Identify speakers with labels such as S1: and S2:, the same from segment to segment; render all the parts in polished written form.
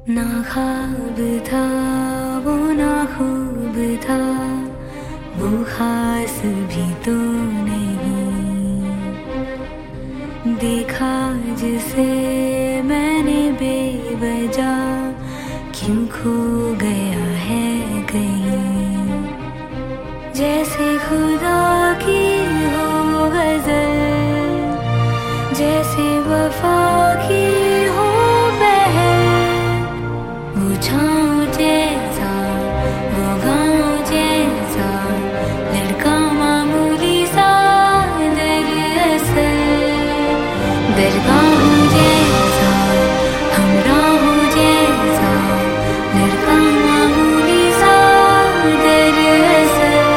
S1: ना ख्वाब था वो ना खूब था, वो खास भी तो नहीं। देखा जिसे मैंने बेवजह, क्यों खो गया है कहीं। जैसे खुदा की हो गजल, जैसे वफा की हो पहल। वो छाँव जैसा, वो गाँव जैसा, लड़का मामूली सा दरअसल। दरगाहों जैसा, हमराहों जैसा, लड़का मामूली सा दरअसल।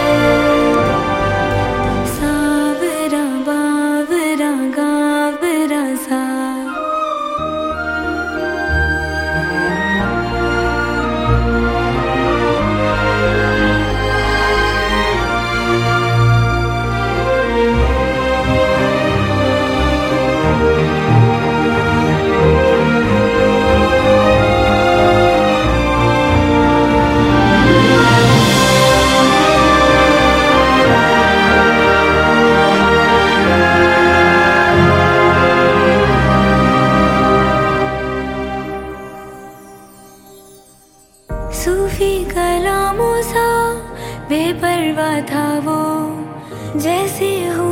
S1: सावरा बावरा गावरा सा, सूफी कलामों सा बेपरवाह था वो। जैसे हो